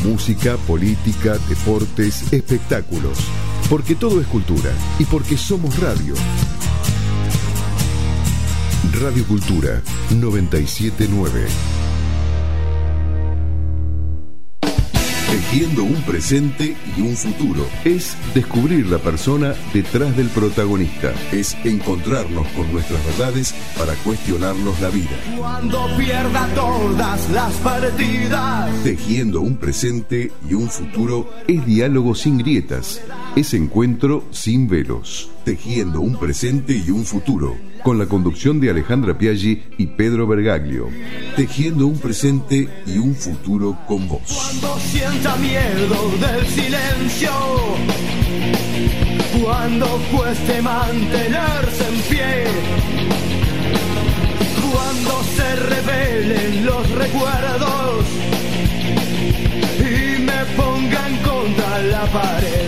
Música, política, deportes, espectáculos. Porque todo es cultura y porque somos radio. Radio Cultura 979. Tejiendo un presente y un futuro. Es descubrir la persona detrás del protagonista. Es encontrarnos con nuestras verdades para cuestionarnos la vida. Cuando pierda todas las partidas. Tejiendo un presente y un futuro es diálogo sin grietas. Es encuentro sin velos. Tejiendo un presente y un futuro. Con la conducción de Alejandra Piaggi y Pedro Bergaglio. Tejiendo un presente y un futuro con vos. Cuando sienta miedo del silencio. Cuando cueste mantenerse en pie. Cuando se revelen los recuerdos. Y me pongan contra la pared.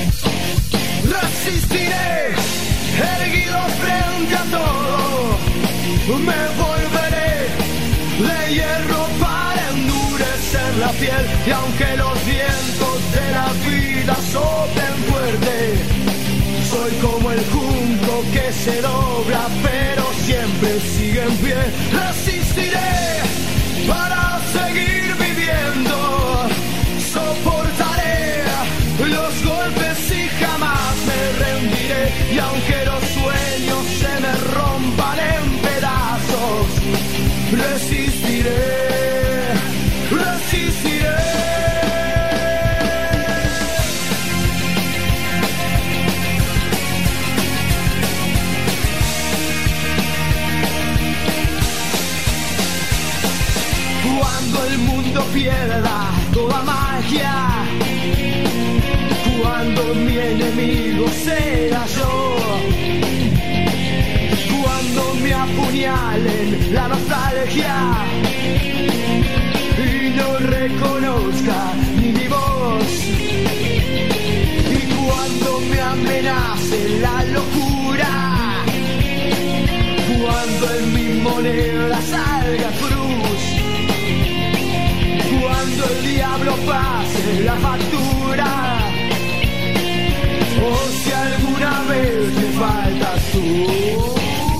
Resistiré, erguido frente a todo. Me volveré de hierro para endurecer la piel. Y aunque los vientos de la vida soplen fuerte, soy como el junco que se dobla pero siempre sigue en pie. Resistiré para seguir viviendo. Soportaré los golpes y jamás me rendiré. Y aunque los sueños se me rompan en pedazos, resistiré, resistiré. Cuando el mundo pierda toda magia, cuando mi enemigo sea yo, cuando me apuñalen la nostalgia y no reconozca ni mi voz, y cuando me amenace la locura, cuando en mi moneda salga cruz, cuando el diablo pase la factura, o si alguna vez me faltas tú,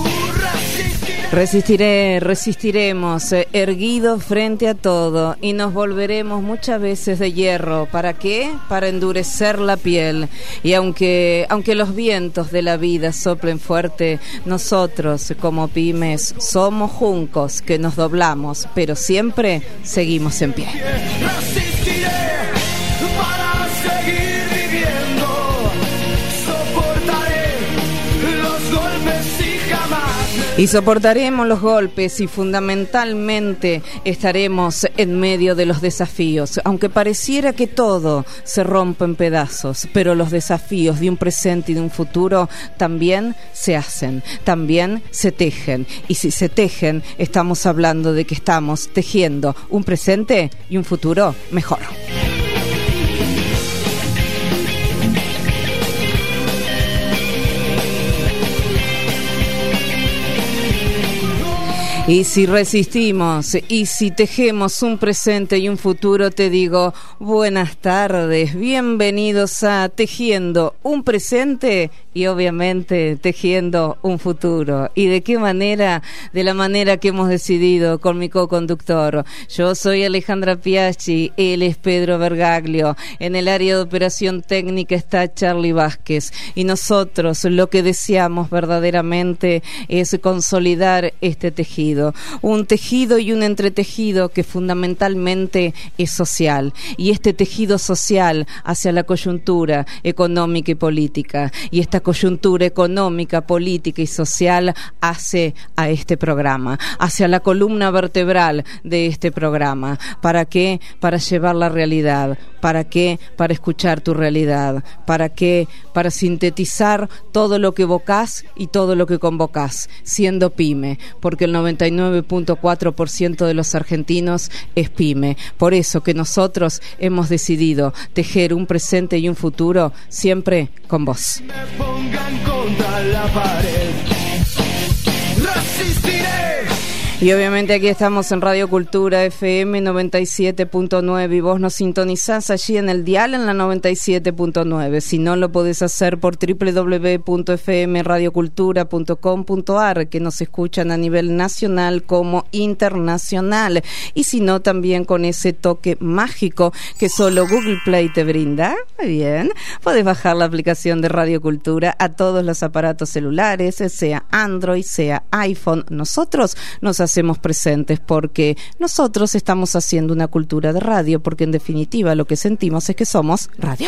resistiremos, erguidos frente a todo, y nos volveremos muchas veces de hierro. ¿Para qué? Para endurecer la piel. Y aunque los vientos de la vida soplen fuerte, nosotros como pymes somos juncos que nos doblamos, pero siempre seguimos en pie. Resistiré para seguir viviendo. Soportaré los golpes y jamás. Y soportaremos los golpes y fundamentalmente estaremos en medio de los desafíos. Aunque pareciera que todo se rompe en pedazos, pero los desafíos de un presente y de un futuro también se hacen, también se tejen. Y si se tejen, estamos hablando de que estamos tejiendo un presente y un futuro mejor. Y si resistimos, y si tejemos un presente y un futuro, te digo, buenas tardes, bienvenidos a Tejiendo un Presente y obviamente Tejiendo un Futuro. ¿Y de qué manera? De la manera que hemos decidido con mi co-conductor. Yo soy Alejandra Piaggi, él es Pedro Bergaglio, en el área de operación técnica está Charlie Vázquez, y nosotros lo que deseamos verdaderamente es consolidar este tejido. Un tejido y un entretejido que fundamentalmente es social, y este tejido social hacia la coyuntura económica y política, y esta coyuntura económica, política y social hace a este programa, hacia la columna vertebral de este programa. ¿Para qué? Para llevar la realidad. ¿Para qué? Para escuchar tu realidad. ¿Para qué? Para sintetizar todo lo que evocás y todo lo que convocás, siendo pyme, porque el 99.4% de los argentinos es pyme. Por eso que nosotros hemos decidido tejer un presente y un futuro siempre con vos. Me pongan contra la pared. Resistiré. Y obviamente aquí estamos en Radio Cultura FM 97.9 y vos nos sintonizás allí en el dial en la 97.9. Si no, lo podés hacer por www.fmradiocultura.com.ar, que nos escuchan a nivel nacional como internacional. Y si no, también con ese toque mágico que solo Google Play te brinda. Muy bien, podés bajar la aplicación de Radio Cultura a todos los aparatos celulares, sea Android, sea iPhone. Nosotros nos hacemos presentes porque nosotros estamos haciendo una cultura de radio, porque en definitiva lo que sentimos es que somos radio.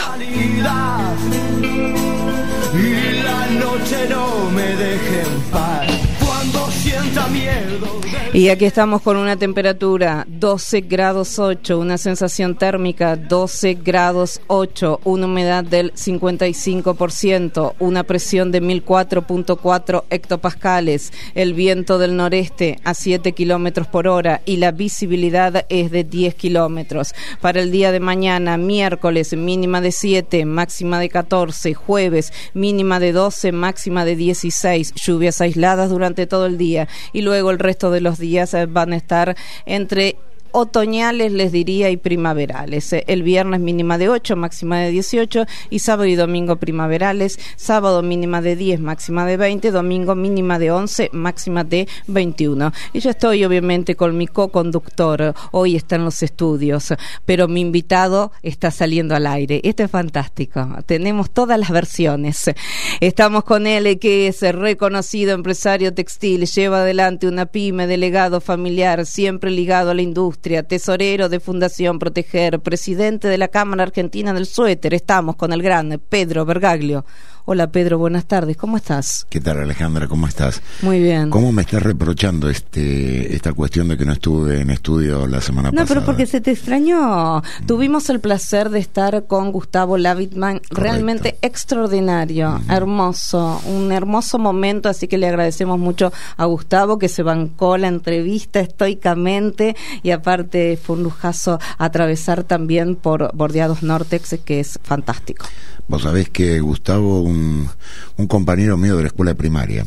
Y la noche no me deje en paz cuando sienta miedo. Y aquí estamos con una temperatura 12 grados 8, una sensación térmica 12 grados 8, una humedad del 55%, una presión de 1004.4 hectopascales, el viento del noreste a 7 kilómetros por hora y la visibilidad es de 10 kilómetros. Para el día de mañana, miércoles, mínima de 7, máxima de 14, jueves, mínima de 12, máxima de 16, lluvias aisladas durante todo el día y luego el resto de los días van a estar entre otoñales, les diría, y primaverales. El viernes mínima de 8, máxima de 18 y sábado y domingo primaverales, sábado mínima de 10, máxima de 20, domingo mínima de 11, máxima de 21. Y yo estoy obviamente con mi co-conductor, hoy está en los estudios, pero mi invitado está saliendo al aire. Esto es fantástico, tenemos todas las versiones. Estamos con él, que es reconocido empresario textil, lleva adelante una pyme, delegado familiar, siempre ligado a la industria, tesorero de Fundación Proteger, presidente de la Cámara Argentina del Suéter. Estamos con el gran Pedro Bergaglio. Hola Pedro, buenas tardes, ¿cómo estás? ¿Qué tal, Alejandra? ¿Cómo estás? Muy bien. ¿Cómo me estás reprochando esta cuestión de que no estuve en estudio la semana pasada? No, pero porque se te extrañó. Tuvimos el placer de estar con Gustavo Lavitman, realmente extraordinario, hermoso, un hermoso momento, así que le agradecemos mucho a Gustavo que se bancó la entrevista estoicamente y aparte fue un lujazo atravesar también por Bordeados Nortex, que es fantástico. Vos sabés que Gustavo, un compañero mío de la escuela primaria,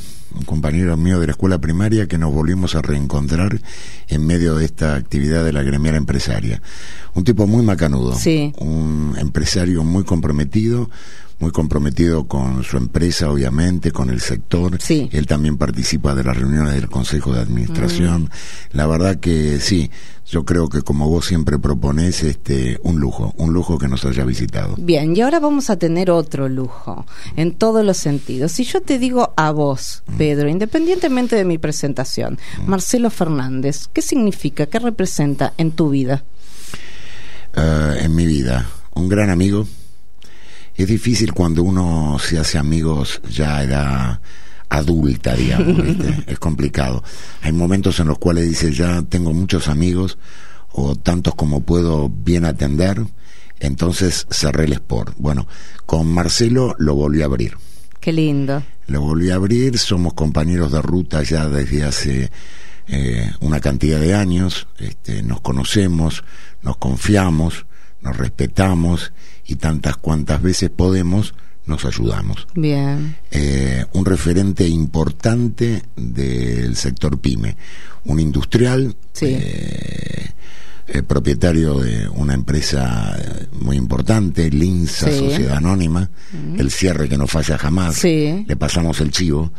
que nos volvimos a reencontrar en medio de esta actividad de la gremial empresaria. Un tipo muy macanudo, sí. Un empresario muy comprometido con su empresa, obviamente, con el sector. Sí. Él también participa de las reuniones del Consejo de Administración. La verdad que sí, yo creo que como vos siempre proponés, un lujo que nos haya visitado. Bien, y ahora vamos a tener otro lujo, en todos los sentidos. Si yo te digo a vos, Pedro, independientemente de mi presentación, Marcelo Fernández, ¿qué significa, qué representa en tu vida? En mi vida, un gran amigo. Es difícil cuando uno se hace amigos ya a edad adulta, digamos, ¿viste? Es complicado. Hay momentos en los cuales dices, ya tengo muchos amigos, o tantos como puedo bien atender, entonces cerré el sport. Bueno, con Marcelo lo volví a abrir. Qué lindo. Lo volví a abrir, somos compañeros de ruta ya desde hace una cantidad de años, nos conocemos, nos confiamos, nos respetamos y tantas cuantas veces podemos nos ayudamos. Bien. Un referente importante del sector pyme, un industrial, sí. Propietario de una empresa muy importante, Linsa, sí. Sociedad Anónima, el cierre que no falla jamás, sí. Le pasamos el chivo.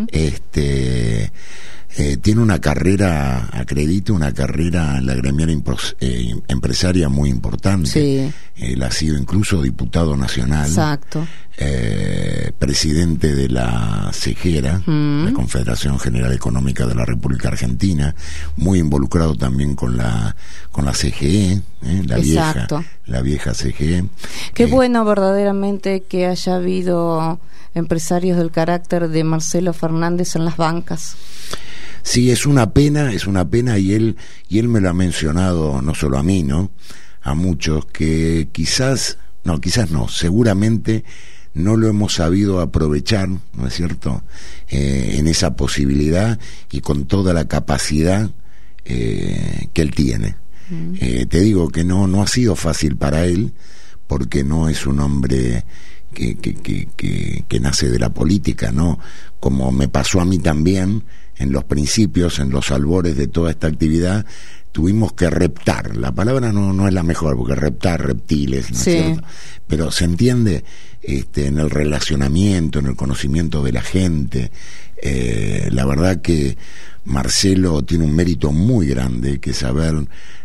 Tiene una carrera, acredito, una carrera en la gremial empresaria muy importante. Sí. Él ha sido incluso diputado nacional. Exacto. Presidente de la CEGERA, la Confederación General Económica de la República Argentina, muy involucrado también con la CGE, la vieja CGE. Qué bueno verdaderamente que haya habido empresarios del carácter de Marcelo Fernández en las bancas. Sí, es una pena, y él me lo ha mencionado, no solo a mí, ¿no? A muchos, que quizás no, seguramente no lo hemos sabido aprovechar, ¿no es cierto?, en esa posibilidad y con toda la capacidad que él tiene. Te digo que no ha sido fácil para él, porque no es un hombre que nace de la política, ¿no? Como me pasó a mí también, los principios, en los albores de toda esta actividad, tuvimos que reptar. La palabra no es la mejor, porque reptar, reptiles, ¿no es cierto? Pero se entiende en el relacionamiento, en el conocimiento de la gente. La verdad que Marcelo tiene un mérito muy grande, que es haber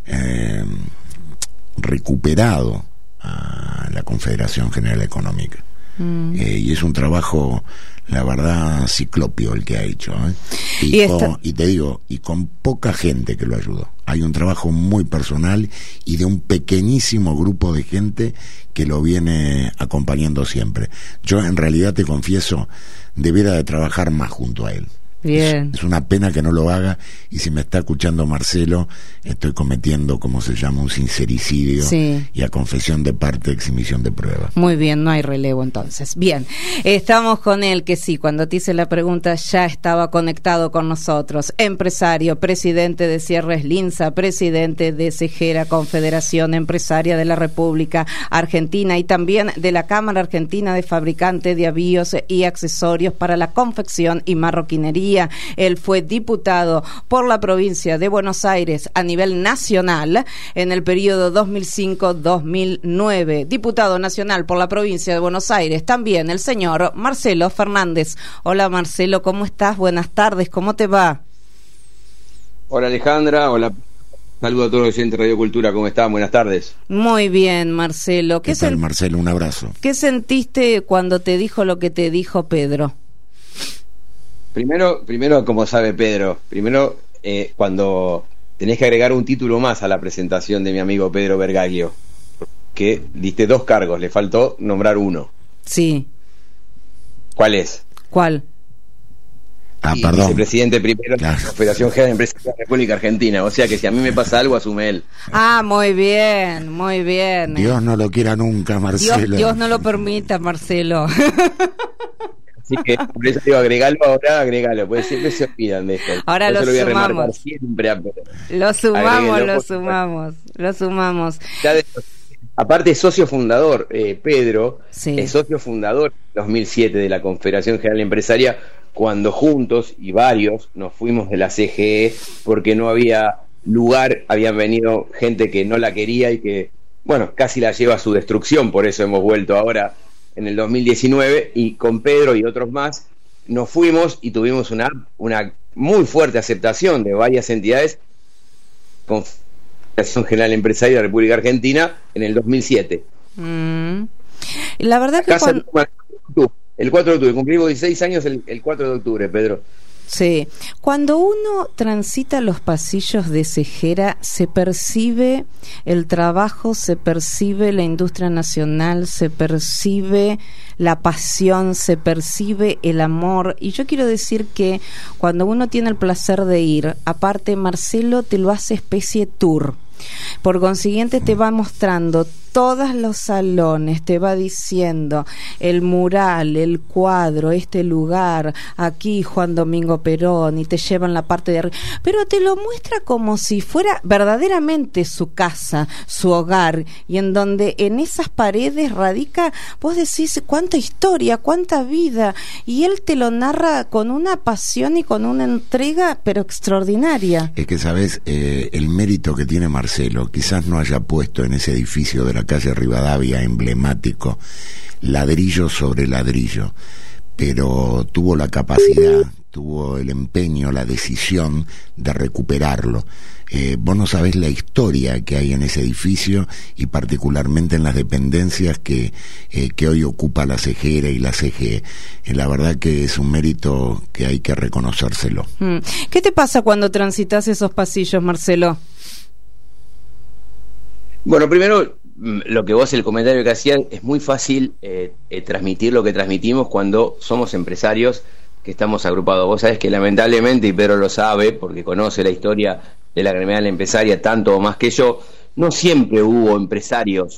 recuperado a la Confederación General Económica. Y es un trabajo, la verdad, ciclopio el que ha hecho, y te digo, y con poca gente que lo ayudó. Hay un trabajo muy personal y de un pequeñísimo grupo de gente que lo viene acompañando siempre. Yo en realidad, te confieso, debiera de trabajar más junto a él. Bien. Es una pena que no lo haga, y si me está escuchando Marcelo, estoy cometiendo, como se llama, un sincericidio, y a confesión de parte, exhibición de prueba. Muy bien, no hay relevo entonces. Bien, estamos con él, que sí, cuando te hice la pregunta ya estaba conectado con nosotros. Empresario, presidente de Cierres Linza, presidente de Cejera, Confederación Empresaria de la República Argentina, y también de la Cámara Argentina de Fabricantes de Avíos y Accesorios para la Confección y Marroquinería. Él fue diputado por la provincia de Buenos Aires a nivel nacional en el periodo 2005-2009. Diputado nacional por la provincia de Buenos Aires, también el señor Marcelo Fernández. Hola Marcelo, ¿cómo estás? Buenas tardes, ¿cómo te va? Hola Alejandra, hola. Saludos a todos los oyentes de Radio Cultura, ¿cómo están? Buenas tardes. Muy bien, Marcelo. ¿Qué tal, Marcelo? Un abrazo. ¿Qué sentiste cuando te dijo lo que te dijo Pedro? Primero, como sabe Pedro, cuando tenés que agregar un título más a la presentación de mi amigo Pedro Bergaglio, que diste 2 cargos, le faltó nombrar uno. Sí. ¿Cuál es? ¿Cuál? Perdón. Vicepresidente primero de la Confederación General de Empresarios de la República Argentina. O sea que si a mí me pasa algo, asume él. Muy bien, muy bien. Dios no lo quiera nunca, Marcelo. Dios no lo permita, Marcelo. Así que por eso digo, agregalo, porque siempre se olvidan de esto. Ahora lo sumamos. Siempre Lo sumamos. Aparte es socio fundador, Pedro, sí. Es socio fundador en 2007 de la Confederación General Empresaria, cuando juntos y varios nos fuimos de la CGE porque no había lugar, habían venido gente que no la quería y que, bueno, casi la lleva a su destrucción. Por eso hemos vuelto ahora en el 2019, y con Pedro y otros más nos fuimos y tuvimos una muy fuerte aceptación de varias entidades. Confederación General Empresaria de la República Argentina en el 2007. La verdad que el 4 de octubre, cumplimos 16 años el 4 de octubre, Pedro. Sí, cuando uno transita los pasillos de Cejera, se percibe el trabajo, se percibe la industria nacional, se percibe la pasión, se percibe el amor. Y yo quiero decir que cuando uno tiene el placer de ir, aparte Marcelo te lo hace especie tour. Por consiguiente te va mostrando todos los salones, te va diciendo el mural, el cuadro, este lugar, aquí Juan Domingo Perón, y te llevan la parte de arriba, pero te lo muestra como si fuera verdaderamente su casa, su hogar, y en donde en esas paredes radica, vos decís cuánta historia, cuánta vida, y él te lo narra con una pasión y con una entrega pero extraordinaria. Es que sabes, el mérito que tiene Marcelo, quizás no haya puesto en ese edificio de la calle Rivadavia emblemático ladrillo sobre ladrillo, pero tuvo la capacidad, tuvo el empeño, la decisión de recuperarlo. Vos no sabés la historia que hay en ese edificio, y particularmente en las dependencias que hoy ocupa la Cejera y la CGE. La verdad que es un mérito que hay que reconocérselo. ¿Qué te pasa cuando transitas esos pasillos, Marcelo? Bueno, primero, lo que vos, el comentario que hacías, es muy fácil transmitir lo que transmitimos cuando somos empresarios que estamos agrupados. Vos sabés que lamentablemente, y Pedro lo sabe porque conoce la historia de la gremial empresaria tanto o más que yo, no siempre hubo empresarios.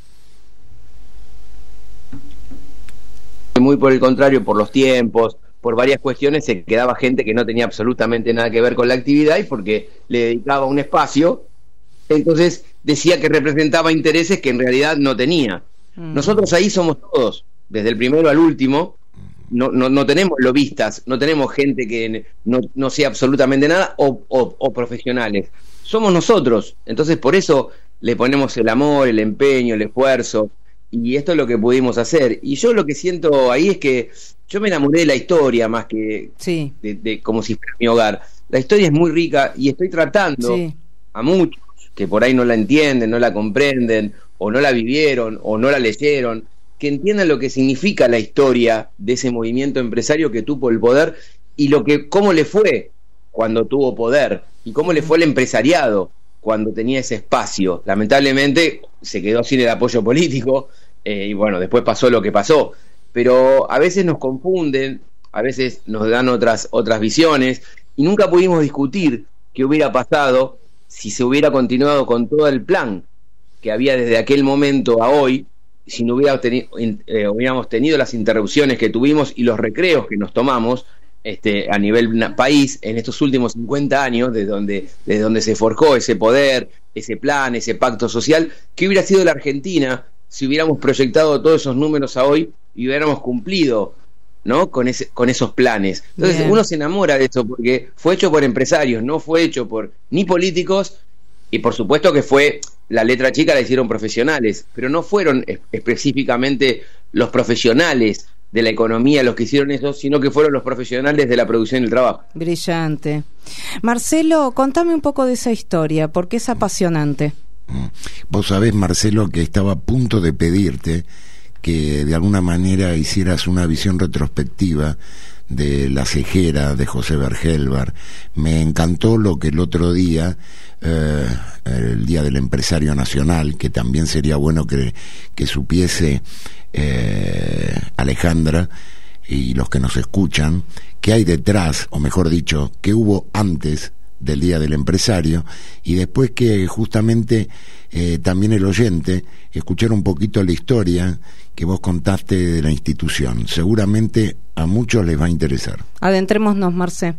Muy por el contrario, por los tiempos, por varias cuestiones, se quedaba gente que no tenía absolutamente nada que ver con la actividad, y porque le dedicaba un espacio, entonces decía que representaba intereses que en realidad no tenía. Nosotros ahí somos todos, desde el primero al último, no tenemos lobistas, no tenemos gente que no sea absolutamente nada o profesionales. Somos nosotros. Entonces, por eso le ponemos el amor, el empeño, el esfuerzo. Y esto es lo que pudimos hacer. Y yo lo que siento ahí es que yo me enamoré de la historia más que de como si fuera mi hogar. La historia es muy rica y estoy tratando a muchos que por ahí no la entienden, no la comprenden, o no la vivieron, o no la leyeron, que entiendan lo que significa la historia de ese movimiento empresario que tuvo el poder y cómo le fue cuando tuvo poder y cómo le fue al empresariado cuando tenía ese espacio. Lamentablemente se quedó sin el apoyo político y bueno, después pasó lo que pasó, pero a veces nos confunden, a veces nos dan otras visiones y nunca pudimos discutir qué hubiera pasado si se hubiera continuado con todo el plan que había desde aquel momento a hoy, si no hubiéramos tenido las interrupciones que tuvimos y los recreos que nos tomamos a nivel país en estos últimos 50 años, desde donde se forjó ese poder, ese plan, ese pacto social. ¿Qué hubiera sido la Argentina si hubiéramos proyectado todos esos números a hoy y hubiéramos cumplido, ¿no?, con esos planes? Entonces uno se enamora de eso porque fue hecho por empresarios, no fue hecho por ni políticos, y por supuesto que fue la letra chica la hicieron profesionales, pero no fueron específicamente los profesionales de la economía los que hicieron eso, sino que fueron los profesionales de la producción y el trabajo. Brillante. Marcelo, contame un poco de esa historia, porque es apasionante. Vos sabés, Marcelo, que estaba a punto de pedirte que de alguna manera hicieras una visión retrospectiva de La Cejera, de José Bergelbar. Me encantó lo que el otro día, el Día del Empresario Nacional, que también sería bueno que supiese Alejandra y los que nos escuchan, qué hay detrás, o mejor dicho, qué hubo antes del Día del Empresario, y después que justamente también el oyente escuchara un poquito la historia que vos contaste de la institución. Seguramente a muchos les va a interesar. Adentrémonos, Marce.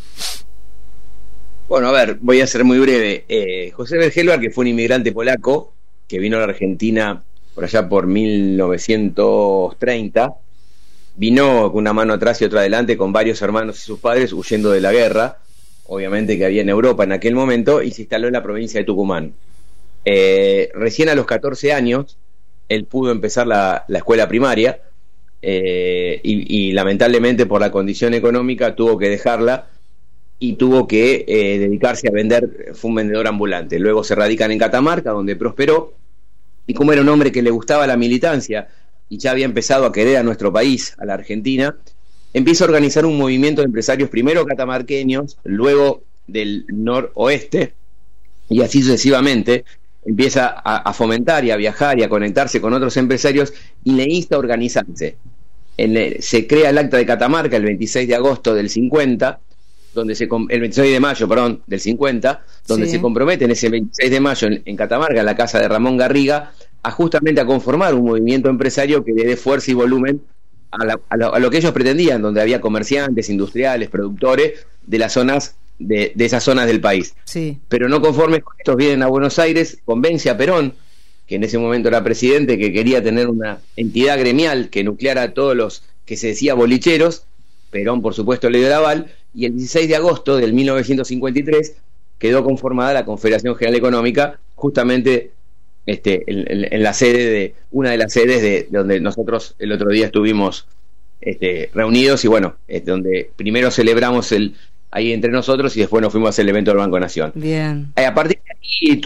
Bueno, a ver, voy a ser muy breve. José Bergelbar, que fue un inmigrante polaco que vino a la Argentina por allá por 1930, vino con una mano atrás y otra adelante con varios hermanos y sus padres huyendo de la guerra, obviamente que había en Europa en aquel momento, y se instaló en la provincia de Tucumán. Recién a los 14 años él pudo empezar la escuela primaria y lamentablemente por la condición económica tuvo que dejarla y tuvo que dedicarse a vender. Fue un vendedor ambulante. Luego se radican en Catamarca, donde prosperó, y como era un hombre que le gustaba la militancia y ya había empezado a querer a nuestro país, a la Argentina, empieza a organizar un movimiento de empresarios, primero catamarqueños, luego del noroeste, y así sucesivamente. Empieza a fomentar y a viajar y a conectarse con otros empresarios y le insta a organizarse. Se crea el Acta de Catamarca el 26 de agosto del 50, el 26 de mayo, perdón, del 50, donde se comprometen ese 26 de mayo en Catamarca, en la casa de Ramón Garriga, justamente a conformar un movimiento empresario que le dé fuerza y volumen a lo que ellos pretendían, donde había comerciantes, industriales, productores de las zonas de esas zonas del país. Pero no conformes con estos, vienen a Buenos Aires, convence a Perón, que en ese momento era presidente, que quería tener una entidad gremial que nucleara a todos los que se decía bolicheros. Perón, por supuesto, le dio el aval, y el 16 de agosto del 1953 quedó conformada la Confederación General Económica, justamente en la sede de una de las sedes de donde nosotros el otro día estuvimos reunidos, y bueno, donde primero celebramos ahí entre nosotros y después nos fuimos a hacer el evento del Banco Nación. Bien. A partir de aquí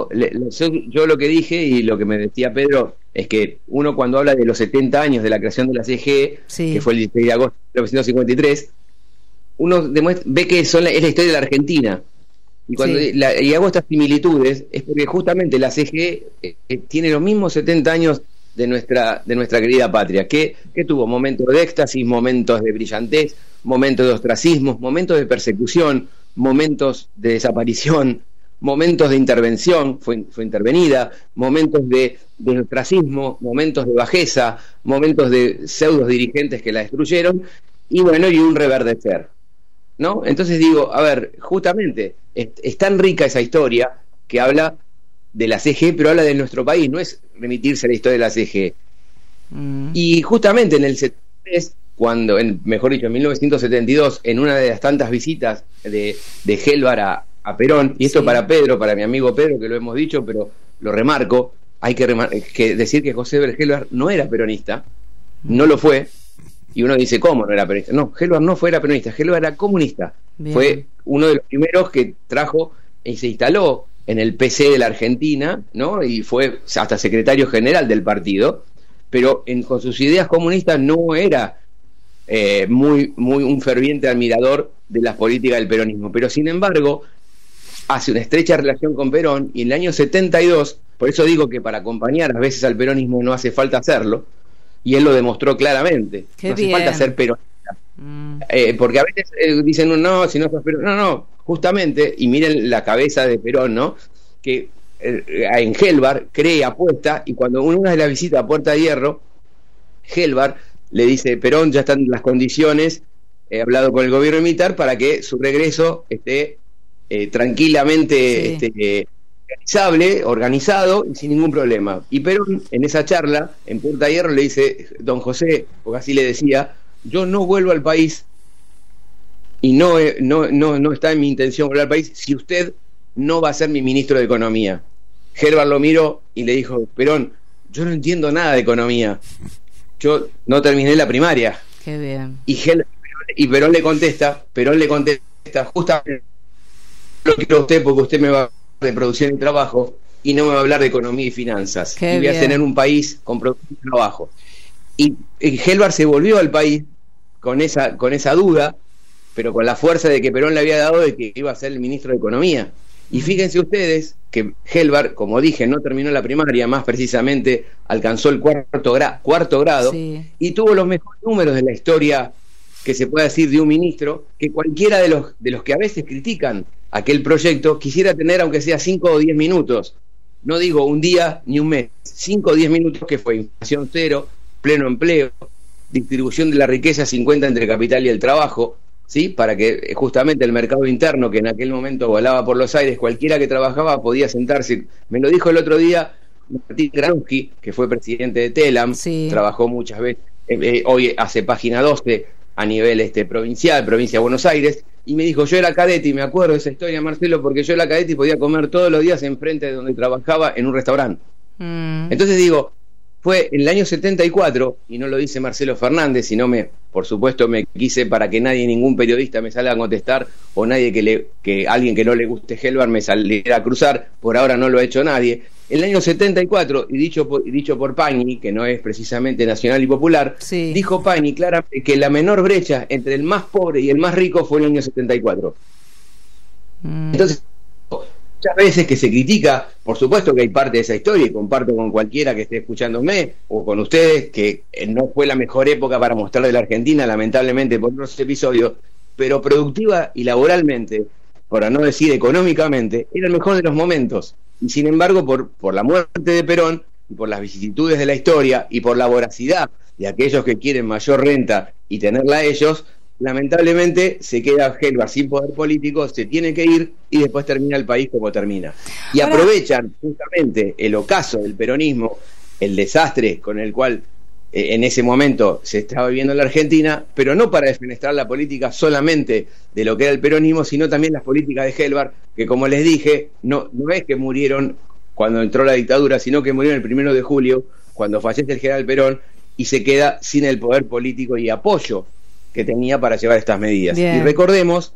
yo lo que dije y lo que me decía Pedro es que uno, cuando habla de los 70 años de la creación de la CGE, que fue el 16 de agosto de 1953, uno ve que es la historia de la Argentina. Y cuando y hago estas similitudes es porque justamente la CGE tiene los mismos 70 años de nuestra querida patria, que tuvo momentos de éxtasis, momentos de brillantez, momentos de ostracismo, momentos de persecución, momentos de desaparición, momentos de intervención, fue intervenida, momentos de ostracismo, momentos de bajeza, momentos de pseudos dirigentes que la destruyeron, y bueno, y un reverdecer, ¿no? Entonces digo, a ver, justamente es tan rica esa historia que habla de la CGE, pero habla de nuestro país, no es remitirse a la historia de la CGE. Y justamente en el 73, cuando, mejor dicho, en 1972, en una de las tantas visitas de Gelbar a Perón, y esto para Pedro, para mi amigo Pedro, que lo hemos dicho, pero lo remarco, hay que decir que José Gelbar no era peronista, no lo fue, y uno dice, ¿cómo no era peronista? No, Gelbar no era peronista, Gelbar era comunista. Bien. Fue uno de los primeros que trajo y se instaló en el PC de la Argentina, ¿no? Y fue hasta secretario general del partido, pero con sus ideas comunistas no era muy un ferviente admirador de las políticas del peronismo, pero sin embargo hace una estrecha relación con Perón, y en el año 72, por eso digo que para acompañar a veces al peronismo no hace falta hacerlo, y él lo demostró claramente. No hace falta ser peronista, porque a veces dicen, no, si no sos peronista, no, justamente, y miren la cabeza de Perón, ¿no? Que en Gelbar cree, apuesta, y cuando una de las visitas a Puerta de Hierro, Gelbar le dice, Perón, ya están las condiciones, he hablado con el gobierno militar para que su regreso esté tranquilamente realizable, organizado y sin ningún problema. Y Perón, en esa charla, en Puerta de Hierro, le dice, don José, porque así le decía, yo no vuelvo al país, y no está en mi intención volver al país si usted no va a ser mi ministro de Economía. Gelbar lo miró y le dijo, Perón, yo no entiendo nada de economía, yo no terminé la primaria. Qué bien. Y Perón le contesta, justamente lo quiero a usted porque usted me va a hablar de producción y trabajo y no me va a hablar de economía y finanzas. Qué y voy a tener un país con producción y trabajo. Y Gelbar se volvió al país con esa duda, pero con la fuerza de que Perón le había dado de que iba a ser el ministro de Economía. Y fíjense ustedes que Gelbar, como dije, no terminó la primaria, más precisamente alcanzó el cuarto grado, y tuvo los mejores números de la historia que se puede decir de un ministro, que cualquiera de los que a veces critican aquel proyecto quisiera tener, aunque sea 5 o 10 minutos, no digo un día ni un mes, 5 o 10 minutos, que fue inflación cero, pleno empleo, distribución de la riqueza 50 entre el capital y el trabajo, ¿sí? Para que justamente el mercado interno, que en aquel momento volaba por los aires, cualquiera que trabajaba podía sentarse. Me lo dijo el otro día Martín Gramsci, que fue presidente de Telam, trabajó muchas veces, hoy hace Página 12 a nivel provincial, provincia de Buenos Aires, y me dijo, yo era cadete, y me acuerdo de esa historia, Marcelo, porque yo era cadete y podía comer todos los días enfrente de donde trabajaba en un restaurante. Entonces digo, fue en el año 74, y no lo dice Marcelo Fernández, sino por supuesto me quise, para que ningún periodista me salga a contestar, o nadie alguien que no le guste Gelbar me saliera a cruzar, por ahora no lo ha hecho nadie. En el año 74, y dicho por Pañi, que no es precisamente nacional y popular, dijo Pañi claramente que la menor brecha entre el más pobre y el más rico fue en el año 74. Entonces, muchas veces que se critica, por supuesto que hay parte de esa historia, y comparto con cualquiera que esté escuchándome, o con ustedes, que no fue la mejor época para mostrar de la Argentina, lamentablemente por otros episodios, pero productiva y laboralmente, para no decir económicamente, era el mejor de los momentos. Y sin embargo, por la muerte de Perón, y por las vicisitudes de la historia, y por la voracidad de aquellos que quieren mayor renta y tenerla ellos, lamentablemente se queda Gelbar sin poder político, se tiene que ir, y después termina el país como termina. Y aprovechan justamente el ocaso del peronismo, el desastre con el cual en ese momento se estaba viviendo en la Argentina, pero no para defenestrar la política solamente de lo que era el peronismo, sino también las políticas de Gelbar, que como les dije, no es que murieron cuando entró la dictadura, sino que murieron el 1 de julio, cuando fallece el general Perón, y se queda sin el poder político y apoyo que tenía para llevar estas medidas. Bien. Y recordemos,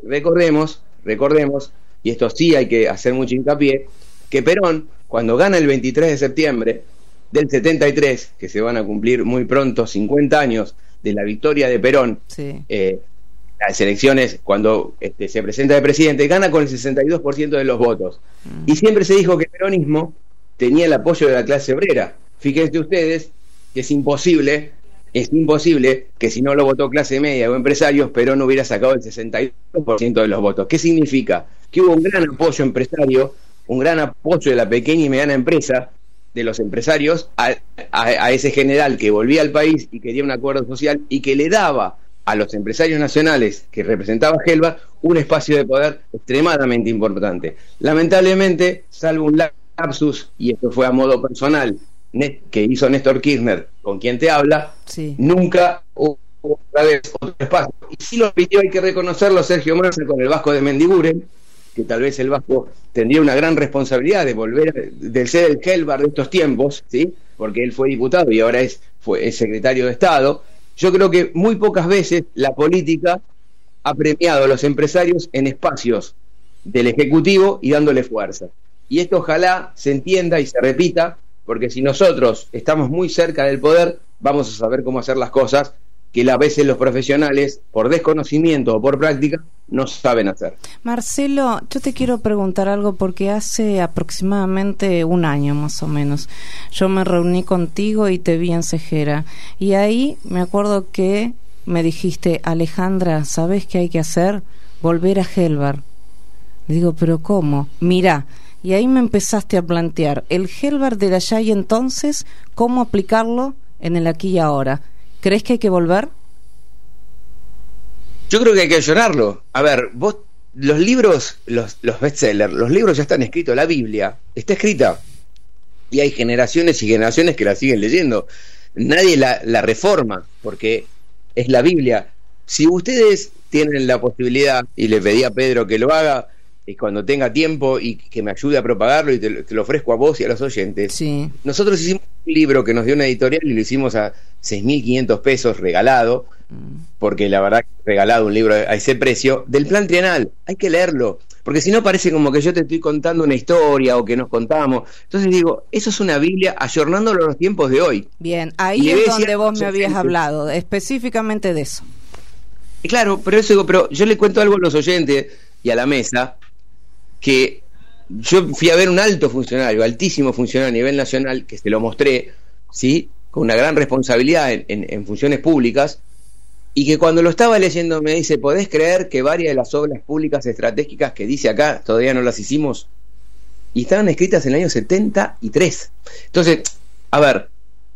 y esto sí hay que hacer mucho hincapié, que Perón, cuando gana el 23 de septiembre del 73, que se van a cumplir muy pronto 50 años de la victoria de Perón, las elecciones, cuando se presenta de presidente, gana con el 62% de los votos. Y siempre se dijo que el peronismo tenía el apoyo de la clase obrera. Fíjense ustedes que es imposible que si no lo votó clase media o empresarios, Perón hubiera sacado el 62% de los votos. ¿Qué significa? Que hubo un gran apoyo empresario, un gran apoyo de la pequeña y mediana empresa, de los empresarios, a ese general que volvía al país y quería un acuerdo social, y que le daba a los empresarios nacionales que representaba Gelbar un espacio de poder extremadamente importante. Lamentablemente, salvo un lapsus, y esto fue a modo personal, que hizo Néstor Kirchner, con quien te habla, nunca hubo otra vez otro espacio. Y sí lo pidió, hay que reconocerlo, Sergio Massa con el Vasco de Mendiguren, que tal vez el Vasco tendría una gran responsabilidad de volver, de ser el Helvar de estos tiempos, ¿sí? Porque él fue diputado y ahora es secretario de Estado. Yo creo que muy pocas veces la política ha premiado a los empresarios en espacios del Ejecutivo y dándole fuerza. Y esto ojalá se entienda y se repita, porque si nosotros estamos muy cerca del poder, vamos a saber cómo hacer las cosas que a veces los profesionales, por desconocimiento o por práctica, no saben hacer. Marcelo, yo te quiero preguntar algo, porque hace aproximadamente un año más o menos yo me reuní contigo y te vi en Cejera, y ahí me acuerdo que me dijiste: Alejandra, ¿sabes qué hay que hacer? Volver a Helvar. Le digo, ¿pero cómo? Mirá. Y ahí me empezaste a plantear el Helvar de allá y entonces, cómo aplicarlo en el aquí y ahora. ¿Crees que hay que volver? Yo creo que hay que llorarlo. A ver, vos, los libros, los bestsellers, los libros ya están escritos, la Biblia está escrita. Y hay generaciones y generaciones que la siguen leyendo. Nadie la reforma, porque es la Biblia. Si ustedes tienen la posibilidad, y le pedí a Pedro que lo haga, y cuando tenga tiempo y que me ayude a propagarlo, y te lo ofrezco a vos y a los oyentes. Sí. Nosotros hicimos un libro que nos dio una editorial y lo hicimos a 6.500 pesos regalado, porque la verdad, regalado un libro a ese precio, del plan trienal. Hay que leerlo, porque si no parece como que yo te estoy contando una historia o que nos contamos. Entonces digo, eso es una Biblia ayornándolo a los tiempos de hoy. Bien, ahí es donde vos me habías hablado específicamente de eso. Claro, pero eso digo, pero yo le cuento algo a los oyentes y a la mesa, que yo fui a ver un alto funcionario, altísimo funcionario a nivel nacional, que se lo mostré, ¿sí?, con una gran responsabilidad en funciones públicas, y que cuando lo estaba leyendo me dice: ¿podés creer que varias de las obras públicas estratégicas que dice acá todavía no las hicimos? Y estaban escritas en el año 73. Entonces, a ver,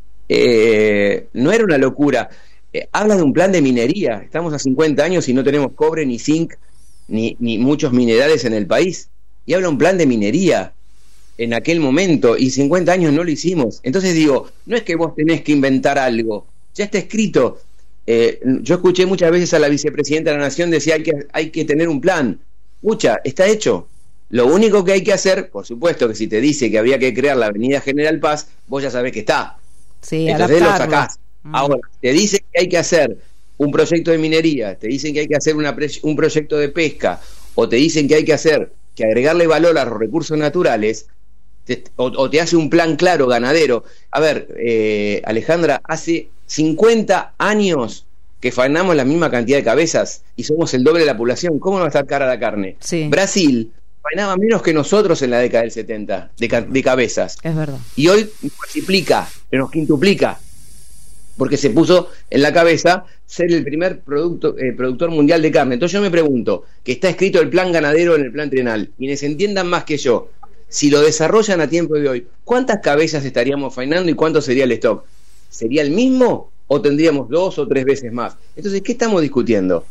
no era una locura. Habla de un plan de minería. Estamos a 50 años y no tenemos cobre, ni zinc, ni muchos minerales en el país. Y habla un plan de minería en aquel momento, y 50 años no lo hicimos. Entonces digo, no es que vos tenés que inventar algo, ya está escrito. Yo escuché muchas veces a la vicepresidenta de la Nación decir: hay que tener un plan. Escucha, está hecho. Lo único que hay que hacer, por supuesto que si te dice que había que crear la Avenida General Paz, vos ya sabés que está. Sí, entonces lo sacás. Ahora, te dicen que hay que hacer un proyecto de minería, te dicen que hay que hacer un proyecto de pesca, o te dicen que hay que agregarle valor a los recursos naturales, o te hace un plan claro ganadero. A ver, Alejandra, hace 50 años que faenamos la misma cantidad de cabezas y somos el doble de la población. ¿Cómo no va a estar cara la carne? Sí. Brasil faenaba menos que nosotros en la década del 70 de cabezas. Es verdad. Y hoy multiplica, nos quintuplica, porque se puso en la cabeza ser el primer productor mundial de carne. Entonces yo me pregunto, que está escrito el plan ganadero en el plan trienal, quienes entiendan más que yo, si lo desarrollan a tiempo de hoy, ¿cuántas cabezas estaríamos faenando y cuánto sería el stock? ¿Sería el mismo o tendríamos 2 o 3 veces más? Entonces, ¿qué estamos discutiendo?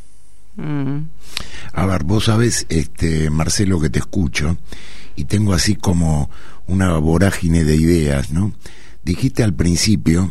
A ver, vos sabés, Marcelo, que te escucho y tengo así como una vorágine de ideas, ¿no? Dijiste al principio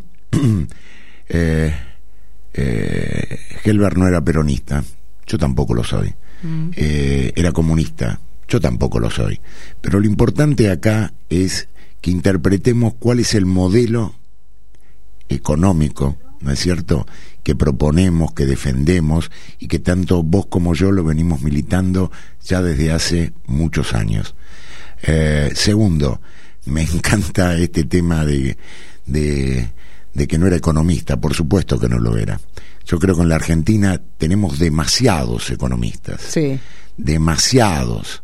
Helvar no era peronista, yo tampoco lo soy. Era comunista, yo tampoco lo soy. Pero lo importante acá es que interpretemos cuál es el modelo económico, ¿no es cierto?, que proponemos, que defendemos, y que tanto vos como yo lo venimos militando ya desde hace muchos años. Segundo, me encanta este tema de que no era economista. Por supuesto que no lo era. Yo creo que en la Argentina tenemos demasiados economistas. Sí. Demasiados.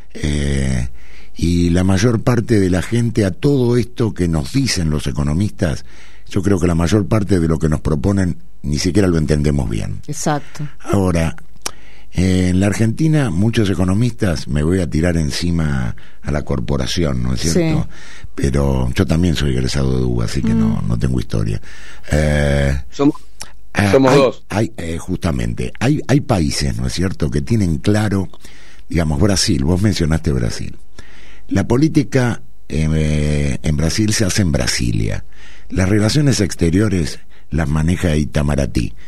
Y la mayor parte de la gente, a todo esto que nos dicen los economistas, yo creo que la mayor parte de lo que nos proponen ni siquiera lo entendemos bien. Exacto. Ahora, en la Argentina muchos economistas, me voy a tirar encima a la corporación, ¿no es cierto? Sí. Pero yo también soy egresado de UBA, así que no tengo historia. Somos dos. Justamente, hay países, ¿no es cierto?, que tienen claro, digamos, Brasil, vos mencionaste Brasil. La política en Brasil se hace en Brasilia. Las relaciones exteriores las maneja Itamaraty.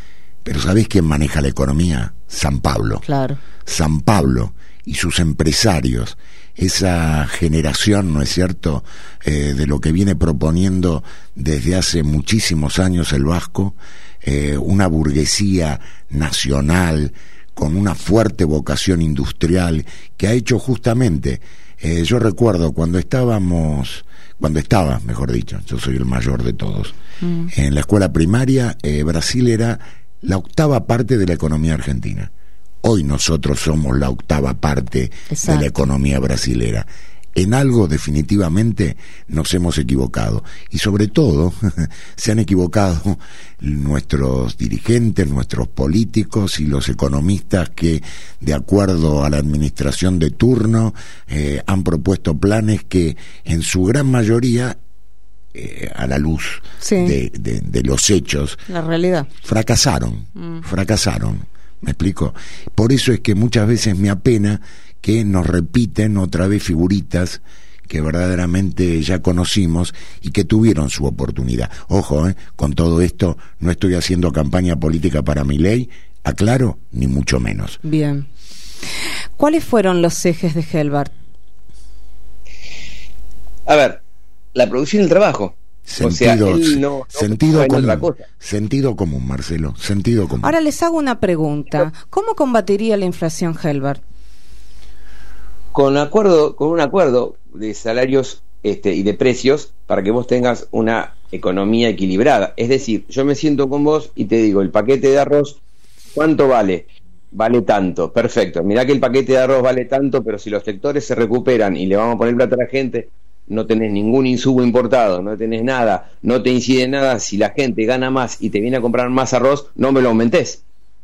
Pero ¿sabés quién maneja la economía? San Pablo. Claro. San Pablo y sus empresarios, esa generación, ¿no es cierto?, de lo que viene proponiendo desde hace muchísimos años el Vasco, una burguesía nacional con una fuerte vocación industrial que ha hecho justamente, yo recuerdo cuando estaba, mejor dicho, yo soy el mayor de todos, en la escuela primaria, Brasil era la 8ª parte de la economía argentina. Hoy nosotros somos la 8ª parte de la economía brasilera. En algo definitivamente nos hemos equivocado. Y sobre todo se han equivocado nuestros dirigentes, nuestros políticos y los economistas que, de acuerdo a la administración de turno, han propuesto planes que en su gran mayoría, a la luz de los hechos, la realidad, fracasaron. ¿Me explico? Por eso es que muchas veces me apena que nos repiten otra vez figuritas que verdaderamente ya conocimos y que tuvieron su oportunidad. Ojo, con todo esto no estoy haciendo campaña política para Milei, aclaro, ni mucho menos. Bien. ¿Cuáles fueron los ejes de Helbart? A ver, la producción y el trabajo. Sentido común, Marcelo, sentido común. Ahora les hago una pregunta. ¿Cómo combatiría la inflación Helbart? Con un acuerdo de salarios y de precios para que vos tengas una economía equilibrada. Es decir, yo me siento con vos y te digo, el paquete de arroz, ¿cuánto vale? Vale tanto, perfecto. Mirá que el paquete de arroz vale tanto, pero si los sectores se recuperan y le vamos a poner plata a la gente, no tenés ningún insumo importado, no tenés nada, no te incide nada. Si la gente gana más y te viene a comprar más arroz, no me lo aumentes.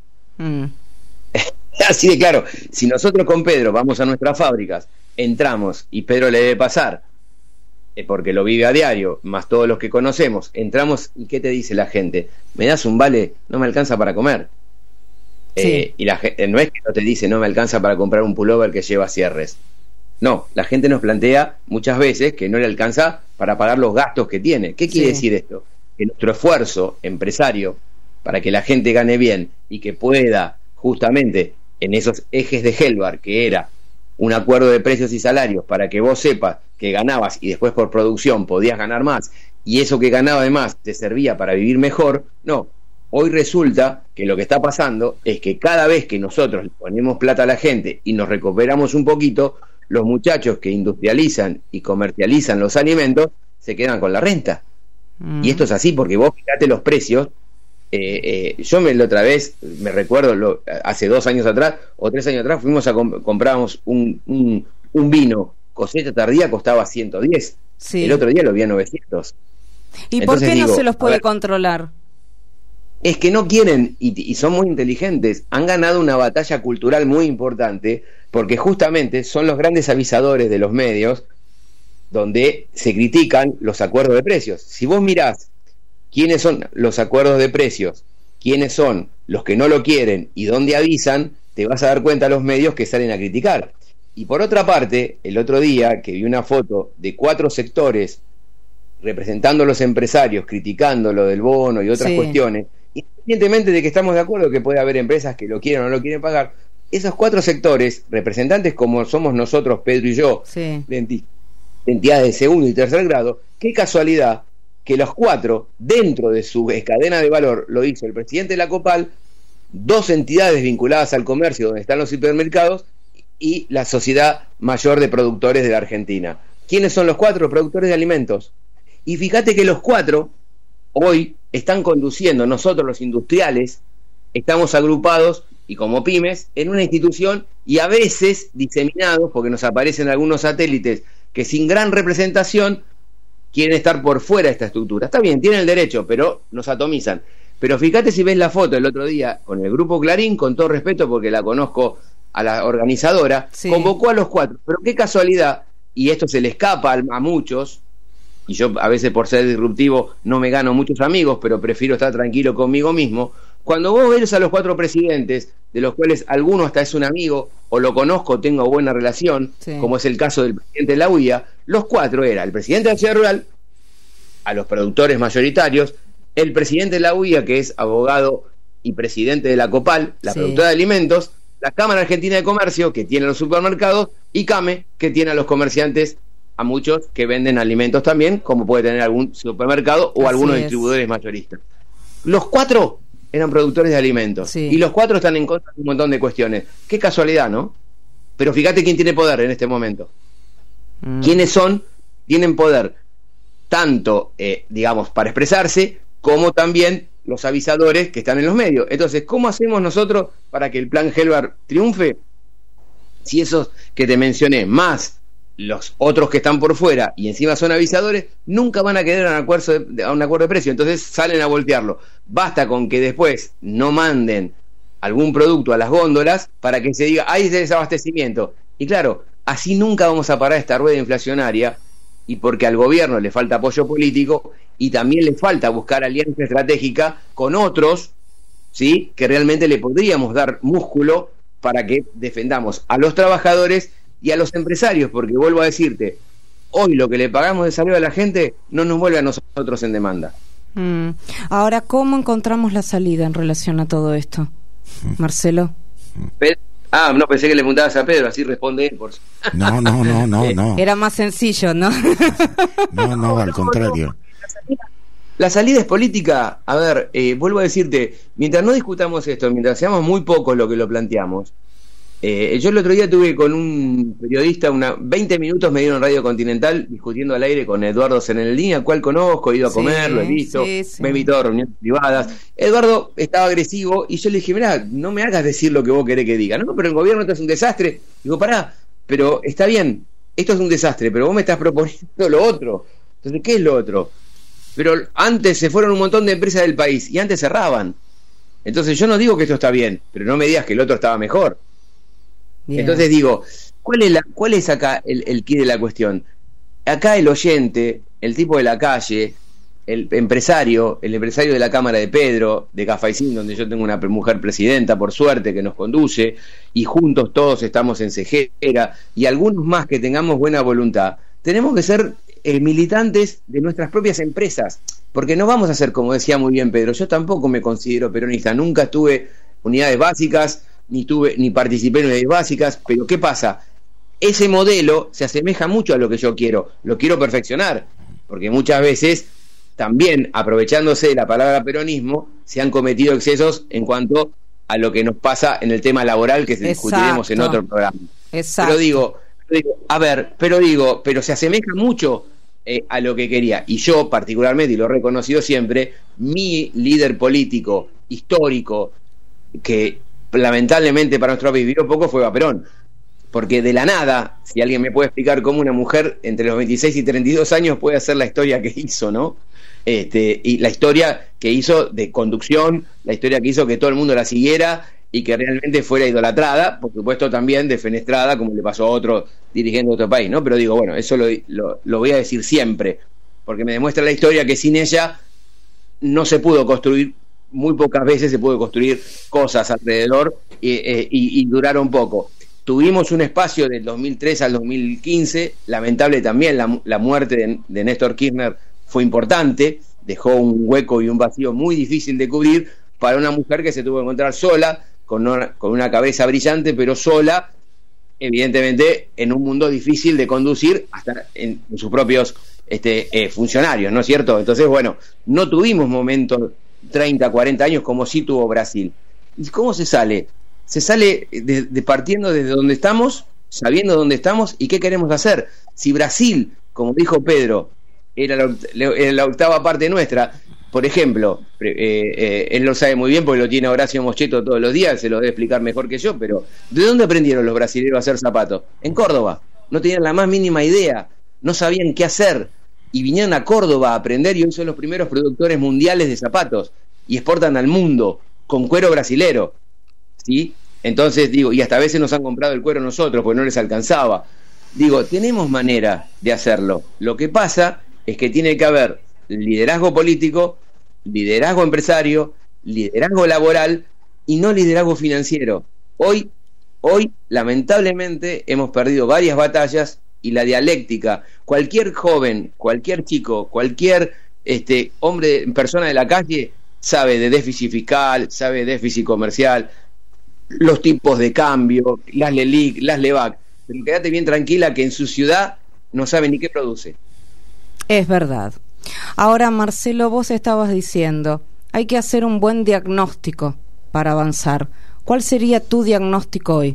Así de claro. Si nosotros con Pedro vamos a nuestras fábricas, entramos y Pedro le debe pasar, porque lo vive a diario, más todos los que conocemos, entramos y ¿qué te dice la gente? ¿Me das un vale? No me alcanza para comer. Sí. Y la gente no es que no te dice no me alcanza para comprar un pullover que lleva cierres. No, la gente nos plantea muchas veces que no le alcanza para pagar los gastos que tiene. ¿Qué quiere decir esto? Que nuestro esfuerzo empresario para que la gente gane bien y que pueda justamente en esos ejes de Helbart, que era un acuerdo de precios y salarios para que vos sepas que ganabas y después por producción podías ganar más y eso que ganaba además te servía para vivir mejor, no. Hoy resulta que lo que está pasando es que cada vez que nosotros le ponemos plata a la gente y nos recuperamos un poquito, los muchachos que industrializan y comercializan los alimentos se quedan con la renta. Y esto es así porque vos fíjate los precios. Yo la otra vez me recuerdo hace 2 años atrás o 3 años atrás fuimos a compramos un vino cosecha tardía, costaba 110. El otro día lo vi a 900. ¿Y por qué no se los puede controlar? Es que no quieren y son muy inteligentes. Han ganado una batalla cultural muy importante porque justamente son los grandes avisadores de los medios donde se critican los acuerdos de precios. Si vos mirás quiénes son los acuerdos de precios, quiénes son los que no lo quieren y dónde avisan, te vas a dar cuenta los medios que salen a criticar. Y por otra parte, el otro día que vi una foto de 4 sectores representando a los empresarios, criticando lo del bono y otras cuestiones, independientemente de que estamos de acuerdo que puede haber empresas que lo quieren o no lo quieren pagar, esos 4 sectores, representantes como somos nosotros, Pedro y yo, de entidades de segundo y tercer grado, qué casualidad que los 4, dentro de su cadena de valor, lo hizo el presidente de la Copal, 2 entidades vinculadas al comercio donde están los hipermercados y la Sociedad Mayor de Productores de la Argentina. ¿Quiénes son los 4? Productores de alimentos. Y fíjate que los 4 hoy están conduciendo, nosotros los industriales estamos agrupados y como pymes en una institución y a veces diseminados, porque nos aparecen algunos satélites que sin gran representación quieren estar por fuera de esta estructura. Está bien, tienen el derecho, pero nos atomizan. Pero fíjate si ves la foto el otro día con el Grupo Clarín, con todo respeto porque la conozco a la organizadora, convocó a los 4, pero qué casualidad, y esto se le escapa a muchos, y yo a veces por ser disruptivo no me gano muchos amigos, pero prefiero estar tranquilo conmigo mismo. Cuando vos ves a los 4 presidentes, de los cuales alguno hasta es un amigo, o lo conozco, tengo buena relación, como es el caso del presidente de la UIA, los 4 era el presidente de la Ciudad Rural, a los productores mayoritarios, el presidente de la UIA, que es abogado y presidente de la COPAL, la productora de alimentos, la Cámara Argentina de Comercio, que tiene los supermercados, y CAME, que tiene a los comerciantes, a muchos que venden alimentos también, como puede tener algún supermercado o algunos distribuidores mayoristas. Los 4 eran productores de alimentos, y los 4 están en contra de un montón de cuestiones. Qué casualidad, ¿no? Pero fíjate quién tiene poder en este momento. ¿Quiénes son? Tienen poder tanto, digamos, para expresarse, como también los avisadores que están en los medios. Entonces, ¿cómo hacemos nosotros para que el plan Helbert triunfe? Si esos que te mencioné, más los otros que están por fuera y encima son avisadores, nunca van a querer a un acuerdo de precio, entonces salen a voltearlo. Basta con que después no manden algún producto a las góndolas para que se diga, hay desabastecimiento. Y claro, así nunca vamos a parar esta rueda inflacionaria, y porque al gobierno le falta apoyo político y también le falta buscar alianza estratégica con otros, ¿sí?, que realmente le podríamos dar músculo para que defendamos a los trabajadores y a los empresarios, porque vuelvo a decirte, hoy lo que le pagamos de salario a la gente no nos vuelve a nosotros en demanda. Ahora, ¿cómo encontramos la salida en relación a todo esto, Marcelo? No, pensé que le preguntabas a Pedro, así responde él. No. Era más sencillo, ¿no? No, al contrario. La salida es política. A ver, vuelvo a decirte, mientras no discutamos esto, mientras seamos muy pocos lo que lo planteamos, yo el otro día tuve con un periodista 20 minutos, me dieron Radio Continental discutiendo al aire con Eduardo Senelini, al cual conozco, he ido a comer, lo he visto, me invitó a reuniones privadas. Eduardo estaba agresivo y yo le dije, mirá, no me hagas decir lo que vos querés que diga. No, pero el gobierno esto es un desastre. Digo, pará, pero está bien, esto es un desastre, pero vos me estás proponiendo lo otro. Entonces, ¿qué es lo otro? Pero antes se fueron un montón de empresas del país y antes cerraban. Entonces yo no digo que esto está bien, pero no me digas que el otro estaba mejor. Bien. Entonces digo, ¿cuál es acá el quid de la cuestión? Acá el oyente, el tipo de la calle, el empresario de la Cámara de Pedro, de Cafaicín, donde yo tengo una mujer presidenta, por suerte, que nos conduce, y juntos todos estamos en Cejera, y algunos más que tengamos buena voluntad, tenemos que ser militantes de nuestras propias empresas, porque no vamos a ser, como decía muy bien Pedro, yo tampoco me considero peronista, nunca tuve unidades básicas, ni participé en unidades básicas, pero ¿qué pasa? Ese modelo se asemeja mucho a lo que yo quiero, lo quiero perfeccionar, porque muchas veces también, aprovechándose de la palabra peronismo, se han cometido excesos en cuanto a lo que nos pasa en el tema laboral, que discutiremos en otro programa. Exacto. Pero se asemeja mucho a lo que quería, y yo particularmente, y lo he reconocido siempre, mi líder político histórico, que lamentablemente para nuestro país vivió poco, fue Perón, porque de la nada, si alguien me puede explicar cómo una mujer entre los 26 y 32 años puede hacer la historia que hizo, ¿no? Y la historia que hizo de conducción, la historia que hizo que todo el mundo la siguiera y que realmente fuera idolatrada, por supuesto también defenestrada, como le pasó a otro dirigente de otro país, ¿no? Pero digo, bueno, eso lo voy a decir siempre, porque me demuestra la historia que sin ella no se pudo construir, muy pocas veces se pudo construir cosas alrededor y duraron poco. Tuvimos un espacio del 2003 al 2015, lamentable también, la muerte de Néstor Kirchner fue importante, dejó un hueco y un vacío muy difícil de cubrir para una mujer que se tuvo que encontrar sola, con una cabeza brillante, pero sola, evidentemente, en un mundo difícil de conducir, hasta en sus propios funcionarios, ¿no es cierto? Entonces, bueno, no tuvimos momentos 30, 40 años como sí tuvo Brasil. ¿Y cómo se sale? Se sale partiendo desde donde estamos, sabiendo dónde estamos y qué queremos hacer. Si Brasil, como dijo Pedro, era la octava parte nuestra, por ejemplo, él lo sabe muy bien porque lo tiene Horacio Moschetto todos los días, se lo debe explicar mejor que yo, pero ¿de dónde aprendieron los brasileños a hacer zapatos? En Córdoba. No tenían la más mínima idea, no sabían qué hacer, y vinieron a Córdoba a aprender, y hoy son los primeros productores mundiales de zapatos y exportan al mundo con cuero brasilero, ¿sí? Entonces digo, y hasta a veces nos han comprado el cuero nosotros porque no les alcanzaba. Digo, tenemos manera de hacerlo. Lo que pasa es que tiene que haber liderazgo político, liderazgo empresario, liderazgo laboral y no liderazgo financiero. Hoy lamentablemente hemos perdido varias batallas, y la dialéctica, cualquier joven, cualquier chico, cualquier persona de la calle sabe de déficit fiscal, sabe de déficit comercial, los tipos de cambio, las LELIC, las LEVAC, pero quédate bien tranquila que en su ciudad no sabe ni qué produce. Es verdad. Ahora, Marcelo, vos estabas diciendo, hay que hacer un buen diagnóstico para avanzar. ¿Cuál sería tu diagnóstico hoy?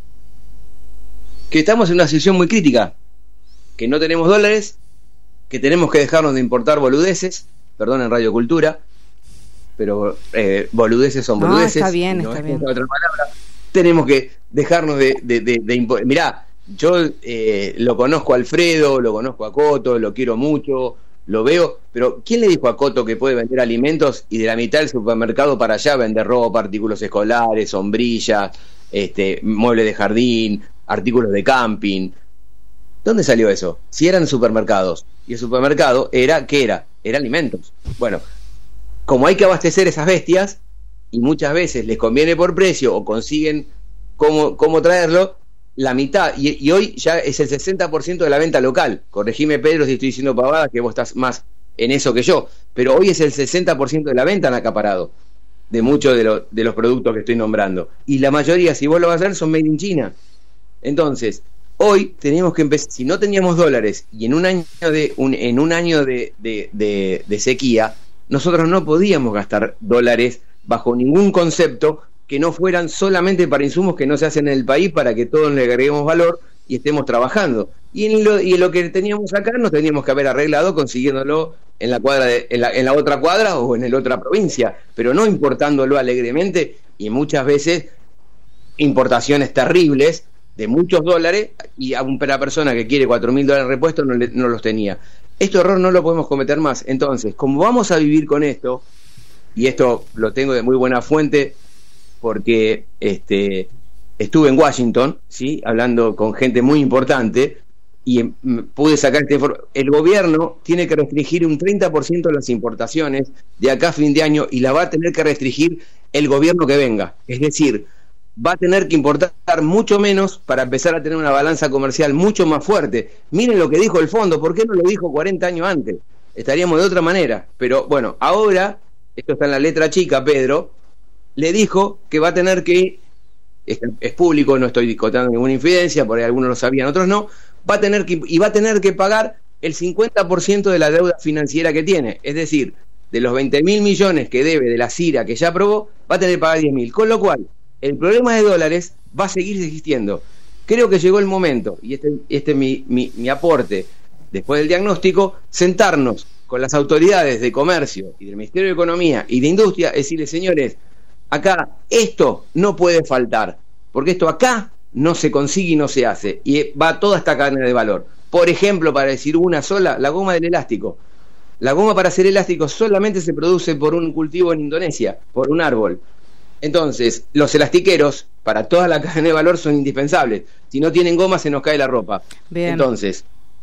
Que estamos en una situación muy crítica, que no tenemos dólares, que tenemos que dejarnos de importar boludeces, perdón en Radio Cultura, pero boludeces son boludeces. Está bien, no está bien. Otra palabra. Tenemos que dejarnos de mirá, yo lo conozco a Alfredo, lo conozco a Coto, lo quiero mucho, lo veo, pero ¿quién le dijo a Coto que puede vender alimentos y de la mitad del supermercado para allá vender ropa, artículos escolares, sombrillas, muebles de jardín, artículos de camping? ¿Dónde salió eso? Si eran supermercados, y el supermercado era, ¿qué era? Era alimentos. Bueno, como hay que abastecer esas bestias, y muchas veces les conviene por precio, o consiguen cómo traerlo, la mitad, y hoy ya es el 60% de la venta local. Corregime, Pedro, si estoy diciendo pavadas, que vos estás más en eso que yo, pero hoy es el 60% de la venta en acaparado, de muchos de los productos que estoy nombrando, y la mayoría, si vos lo vas a hacer, son made in China. Entonces, hoy tenemos que empezar, si no teníamos dólares, y en un año de sequía, nosotros no podíamos gastar dólares bajo ningún concepto que no fueran solamente para insumos que no se hacen en el país, para que todos le agreguemos valor y estemos trabajando. Y en lo que teníamos acá nos teníamos que haber arreglado consiguiéndolo en la cuadra en la otra cuadra o en la otra provincia, pero no importándolo alegremente, y muchas veces importaciones terribles de muchos dólares, y a una persona que quiere $4.000 repuestos no los tenía. Este error no lo podemos cometer más. Entonces, como vamos a vivir con esto, y esto lo tengo de muy buena fuente porque estuve en Washington, ¿sí?, hablando con gente muy importante, y pude sacar esta información. El gobierno tiene que restringir un 30% de las importaciones de acá a fin de año, y la va a tener que restringir el gobierno que venga. Es decir, va a tener que importar mucho menos para empezar a tener una balanza comercial mucho más fuerte. Miren lo que dijo el fondo, ¿por qué no lo dijo 40 años antes? Estaríamos de otra manera. Pero bueno, ahora, esto está en la letra chica, Pedro, le dijo que va a tener que, es público, no estoy discutiendo ninguna infidencia, por ahí algunos lo sabían, otros no, va a tener que pagar el 50% de la deuda financiera que tiene. Es decir, de los 20.000 millones que debe de la CIRA que ya aprobó, va a tener que pagar 10.000, con lo cual el problema de dólares va a seguir existiendo. Creo que llegó el momento, y este es mi aporte después del diagnóstico, sentarnos con las autoridades de comercio y del Ministerio de Economía y de Industria, decirles, señores, acá esto no puede faltar, porque esto acá no se consigue y no se hace, y va toda esta cadena de valor. Por ejemplo, para decir una sola, la goma del elástico. La goma para hacer elástico solamente se produce por un cultivo en Indonesia, por un árbol. Entonces, los elastiqueros para toda la cadena de valor son indispensables. Si no tienen goma, se nos cae la ropa. Bien. Entonces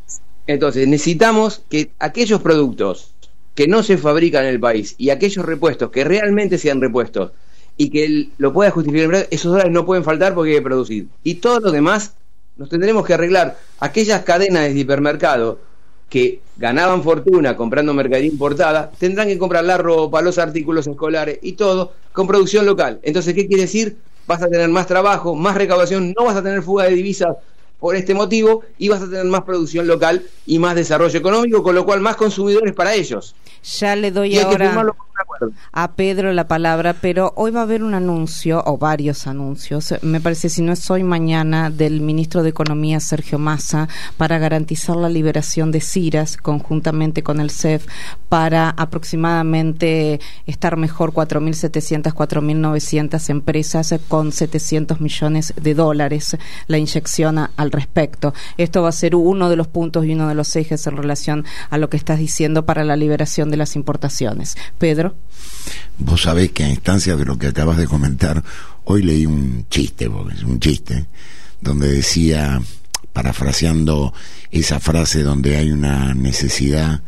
necesitamos que aquellos productos que no se fabrican en el país y aquellos repuestos que realmente sean repuestos y que lo pueda justificar, esos dólares no pueden faltar porque hay que producir. Y todo lo demás nos tendremos que arreglar. Aquellas cadenas de hipermercado que ganaban fortuna comprando mercadería importada, tendrán que comprar la ropa, los artículos escolares y todo con producción local. Entonces, ¿qué quiere decir? Vas a tener más trabajo, más recaudación, no vas a tener fuga de divisas por este motivo, y vas a tener más producción local y más desarrollo económico, con lo cual más consumidores para ellos. Ya le doy ahora a Pedro la palabra, pero hoy va a haber un anuncio, o varios anuncios, me parece, si no es hoy, mañana, del ministro de Economía, Sergio Massa, para garantizar la liberación de CIRAS, conjuntamente con el CEF, para aproximadamente estar mejor 4.700, 4.900 empresas con $700 millones, la inyección al respecto. Esto va a ser uno de los puntos y uno de los ejes en relación a lo que estás diciendo para la liberación de las importaciones. Pedro. Vos sabés que a instancias de lo que acabas de comentar, hoy leí un chiste, porque es un chiste, donde decía, parafraseando esa frase, donde hay una necesidad,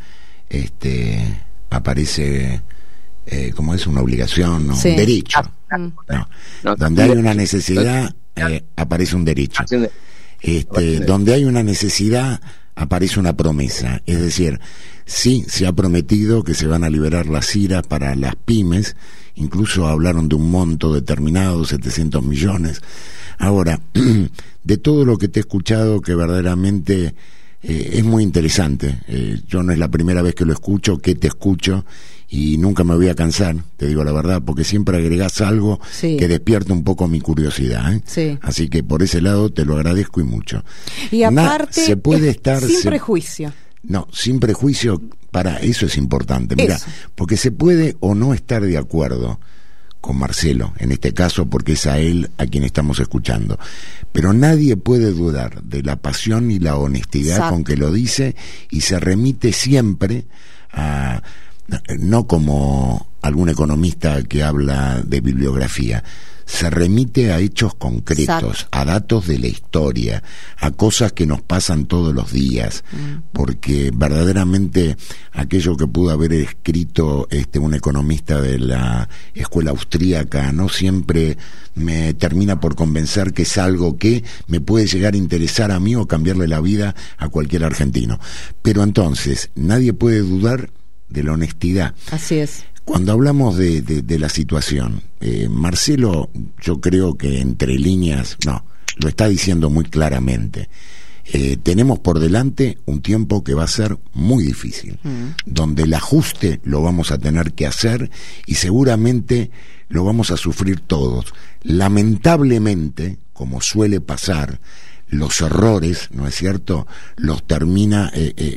aparece, como es, una obligación, ¿no? Sí. Un derecho. No. Donde hay una necesidad, aparece un derecho. Donde hay una necesidad, aparece una promesa, es decir, sí, se ha prometido que se van a liberar las IRA para las pymes, incluso hablaron de un monto determinado, 700 millones. Ahora, de todo lo que te he escuchado, que verdaderamente es muy interesante, yo no es la primera vez que lo escucho, que te escucho, y nunca me voy a cansar, te digo la verdad, porque siempre agregás algo que despierta un poco mi curiosidad, ¿eh? Sí. Así que por ese lado te lo agradezco y mucho. Y aparte, se puede estar sin prejuicio. No, sin prejuicio, para eso es importante, mira, porque se puede o no estar de acuerdo con Marcelo, en este caso, porque es a él a quien estamos escuchando, pero nadie puede dudar de la pasión y la honestidad con que lo dice, y se remite siempre a, no como algún economista que habla de bibliografía, se remite a hechos concretos, a datos de la historia, a cosas que nos pasan todos los días, porque verdaderamente aquello que pudo haber escrito un economista de la escuela austríaca no siempre me termina por convencer que es algo que me puede llegar a interesar a mí o cambiarle la vida a cualquier argentino. Pero entonces, nadie puede dudar de la honestidad. Así es. Cuando hablamos de la situación, Marcelo, yo creo que entre líneas, no, lo está diciendo muy claramente. Tenemos por delante un tiempo que va a ser muy difícil, donde el ajuste lo vamos a tener que hacer y seguramente lo vamos a sufrir todos. Lamentablemente, como suele pasar, los errores, ¿no es cierto?, los termina,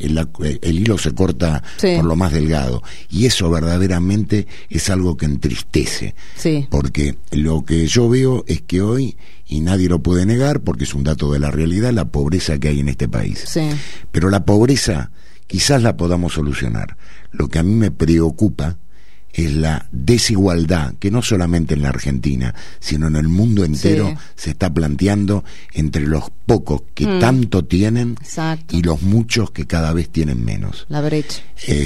el hilo se corta por lo más delgado, y eso verdaderamente es algo que entristece, porque lo que yo veo es que hoy, y nadie lo puede negar porque es un dato de la realidad, la pobreza que hay en este país, pero la pobreza quizás la podamos solucionar. Lo que a mí me preocupa es la desigualdad que no solamente en la Argentina, sino en el mundo entero se está planteando entre los pocos que tanto tienen y los muchos que cada vez tienen menos. La brecha.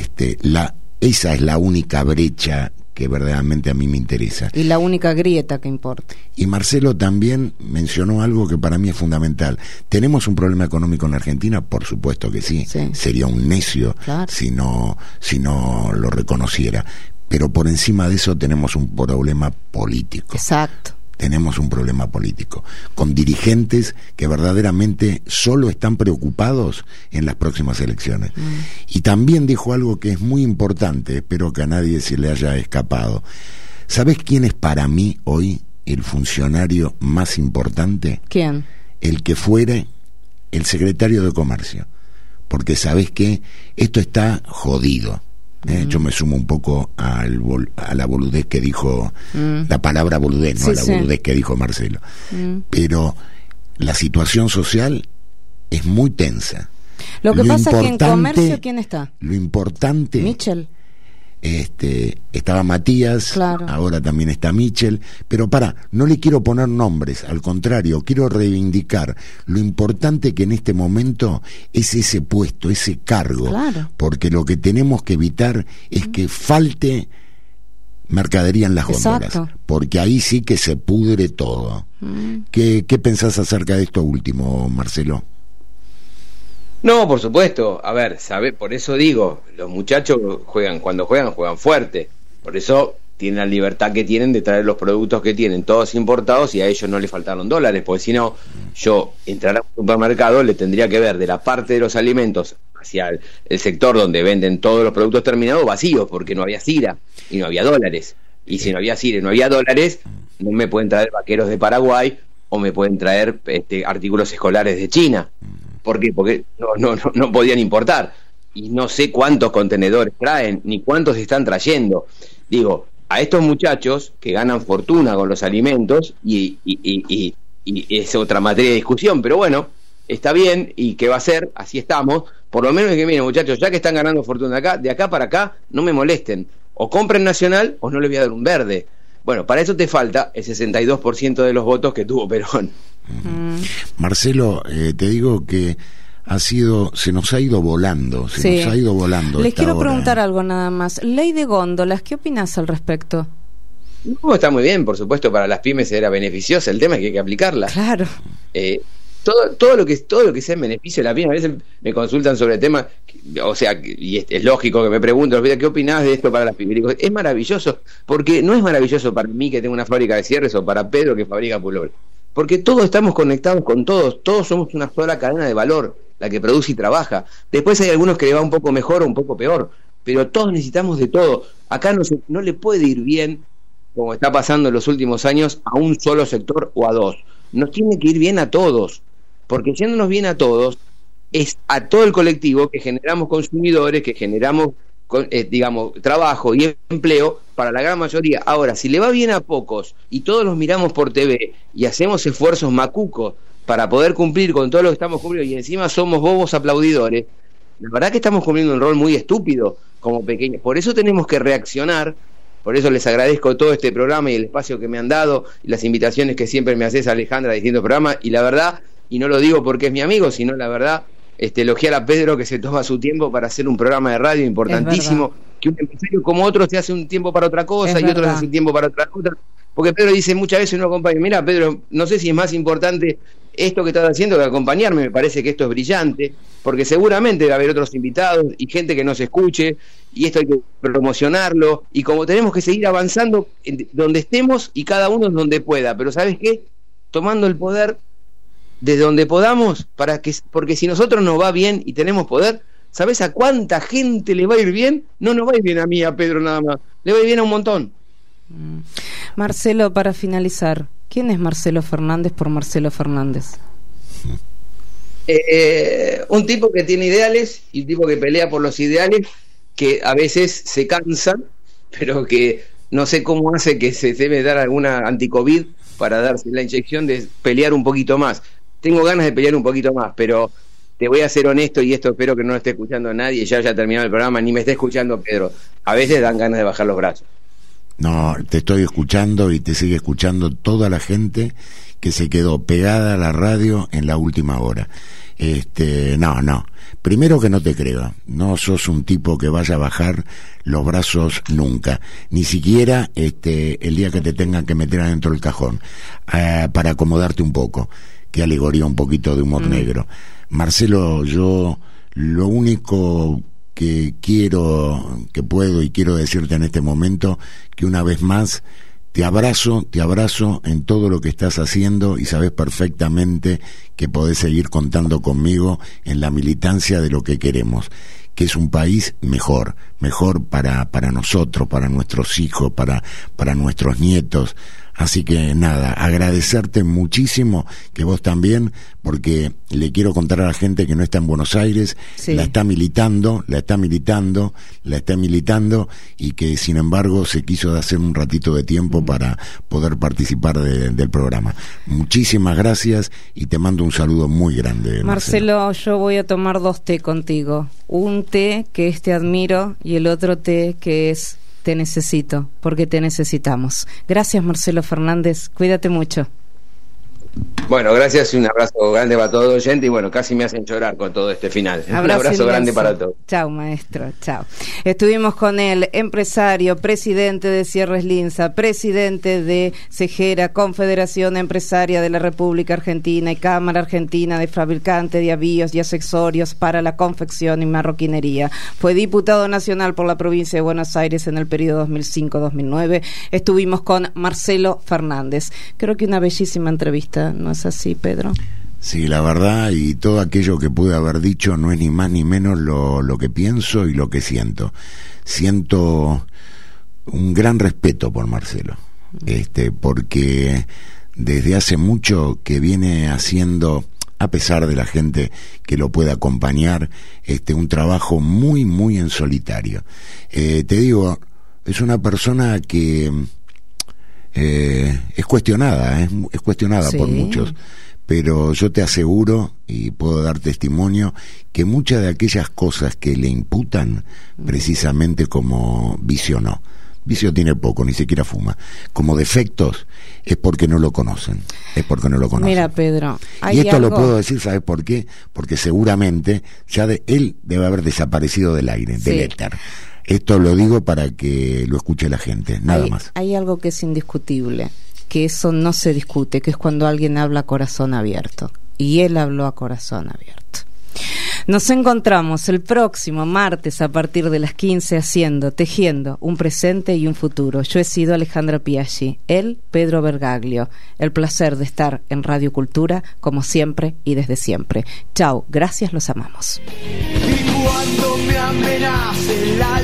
Esa es la única brecha que verdaderamente a mí me interesa. Y la única grieta que importa. Y Marcelo también mencionó algo que para mí es fundamental. ¿Tenemos un problema económico en la Argentina? Por supuesto que sí. Sería un necio si no lo reconociera. Pero por encima de eso tenemos un problema político. Exacto. Tenemos un problema político, con dirigentes que verdaderamente solo están preocupados en las próximas elecciones. Y también dijo algo que es muy importante, espero que a nadie se le haya escapado. ¿Sabés quién es para mí hoy el funcionario más importante? ¿Quién? El que fuere el secretario de Comercio. Porque ¿sabés qué? Esto está jodido. Yo me sumo un poco a la boludez que dijo, la palabra boludez, no a la boludez que dijo Marcelo. Pero la situación social es muy tensa. Lo que pasa es que en Comercio, ¿quién está? Lo importante... Michel. Estaba Matías, ahora también está Michel, pero no le quiero poner nombres, al contrario, quiero reivindicar lo importante que en este momento es ese puesto, ese cargo, porque lo que tenemos que evitar es que falte mercadería en las góndolas, porque ahí sí que se pudre todo. ¿Qué pensás acerca de esto último, Marcelo? No, por supuesto. A ver, por eso digo, los muchachos cuando juegan fuerte. Por eso tienen la libertad que tienen de traer los productos que tienen, todos importados, y a ellos no les faltaron dólares, porque si no, yo entrar a un supermercado le tendría que ver de la parte de los alimentos hacia el sector donde venden todos los productos terminados vacíos, porque no había CIRA y no había dólares. Y si no había CIRA y no había dólares, no me pueden traer vaqueros de Paraguay o me pueden traer artículos escolares de China. ¿Por qué? Porque no podían importar. Y no sé cuántos contenedores traen, ni cuántos están trayendo. Digo, a estos muchachos que ganan fortuna con los alimentos, y es otra materia de discusión, pero bueno, está bien, y ¿qué va a ser? Así estamos. Por lo menos es que, miren, muchachos, ya que están ganando fortuna de acá para acá, no me molesten. O compren Nacional, o no les voy a dar un verde. Bueno, para eso te falta el 62% de los votos que tuvo Perón. Marcelo, te digo que se nos ha ido volando, nos ha ido volando. Les quiero preguntar algo nada más. Ley de góndolas, ¿qué opinás al respecto? No, está muy bien, por supuesto, para las pymes era beneficiosa. El tema es que hay que aplicarla. Claro. todo lo que sea en beneficio de la pyme. A veces me consultan sobre temas, o sea, y es lógico que me pregunten, ¿qué opinás de esto para las pymes? Digo, es maravilloso, porque no es maravilloso para mí que tengo una fábrica de cierres o para Pedro que fabrica pullover, porque todos estamos conectados con todos somos una sola cadena de valor, la que produce y trabaja. Después hay algunos que le va un poco mejor o un poco peor, pero todos necesitamos de todo. Acá no le puede ir bien, como está pasando en los últimos años, a un solo sector o a dos. Nos tiene que ir bien a todos, porque yéndonos bien a todos, es a todo el colectivo que generamos consumidores, que generamos, digamos, trabajo y empleo para la gran mayoría. Ahora, si le va bien a pocos y todos los miramos por TV y hacemos esfuerzos macucos para poder cumplir con todo lo que estamos cumpliendo y encima somos bobos aplaudidores, la verdad que estamos cumpliendo un rol muy estúpido como pequeños. Por eso tenemos que reaccionar. Por eso les agradezco todo este programa y el espacio que me han dado y las invitaciones que siempre me haces, Alejandra, a distintos programas. Y la verdad, y no lo digo porque es mi amigo, sino la verdad, elogiar a Pedro que se toma su tiempo para hacer un programa de radio importantísimo, que un empresario como otro se hace un tiempo para otra cosa y otro se hace un tiempo para otra cosa. Porque Pedro dice muchas veces, uno acompaña, mira Pedro, no sé si es más importante esto que estás haciendo que acompañarme, me parece que esto es brillante, porque seguramente va a haber otros invitados y gente que no se escuche, y esto hay que promocionarlo, y como tenemos que seguir avanzando donde estemos y cada uno donde pueda, pero ¿sabes qué? Tomando el poder desde donde podamos, porque si nosotros nos va bien y tenemos poder, ¿sabes a cuánta gente le va a ir bien? No nos va a ir bien a mí, a Pedro nada más, le va a ir bien a un montón. Marcelo, para finalizar, ¿quién es Marcelo Fernández por Marcelo Fernández? Un tipo que tiene ideales y un tipo que pelea por los ideales, que a veces se cansa, pero que no sé cómo hace, que se debe dar alguna anti-COVID para darse la inyección de pelear un poquito más. Tengo ganas de pelear un poquito más, pero te voy a ser honesto, y esto espero que no lo esté escuchando nadie, ya haya terminado el programa, ni me esté escuchando Pedro. A veces dan ganas de bajar los brazos. No, te estoy escuchando y te sigue escuchando toda la gente que se quedó pegada a la radio en la última hora. No. Primero que no te creo. No sos un tipo que vaya a bajar los brazos nunca. Ni siquiera el día que te tengan que meter adentro del cajón para acomodarte un poco. Que alegoría un poquito de humor negro. Marcelo, yo lo único que puedo y quiero decirte en este momento, que una vez más te abrazo en todo lo que estás haciendo, y sabes perfectamente que podés seguir contando conmigo en la militancia de lo que queremos, que es un país mejor para nosotros, para nuestros hijos, para nuestros nietos. Así que nada, agradecerte muchísimo, que vos también, porque le quiero contar a la gente que no está en Buenos Aires, sí. la está militando, y que sin embargo se quiso hacer un ratito de tiempo para poder participar del programa. Muchísimas gracias y te mando un saludo muy grande, Marcelo. Yo voy a tomar 2 té contigo, un té que es te admiro y el otro té que es te necesito, porque te necesitamos. Gracias, Marcelo Fernández, cuídate mucho. Bueno, gracias y un abrazo grande para todo oyente, y bueno, casi me hacen llorar con todo este final. Un abrazo grande para todos. Chao, maestro, chao. Estuvimos con el empresario, presidente de Cierres Linza, presidente de Cejera, Confederación Empresaria de la República Argentina y Cámara Argentina de Fabricantes de Avíos y Accesorios para la Confección y Marroquinería. Fue diputado nacional por la provincia de Buenos Aires en el periodo 2005-2009. Estuvimos con Marcelo Fernández. Creo que una bellísima entrevista. ¿No es así, Pedro? Sí, la verdad, y todo aquello que pude haber dicho no es ni más ni menos lo que pienso y lo que siento. Siento un gran respeto por Marcelo, porque desde hace mucho que viene haciendo, a pesar de la gente que lo puede acompañar, un trabajo muy, muy en solitario. Te digo, es una persona que es cuestionada sí. por muchos, pero yo te aseguro y puedo dar testimonio que muchas de aquellas cosas que le imputan, precisamente como vicio no. Vicio tiene poco, ni siquiera fuma. Como defectos, es porque no lo conocen. Mira, Pedro, y esto lo puedo decir, ¿sabes por qué? Porque seguramente ya él debe haber desaparecido del aire, sí. del éter. Esto lo digo para que lo escuche la gente, nada más. Hay algo que es indiscutible, que eso no se discute, que es cuando alguien habla a corazón abierto. y él habló a corazón abierto. Nos encontramos el próximo martes a partir de las 15 tejiendo un presente y un futuro. Yo he sido Alejandra Piaggi, él Pedro Bergaglio. El placer de estar en Radio Cultura como siempre y desde siempre. Chau, gracias, los amamos. Y cuando me amenace la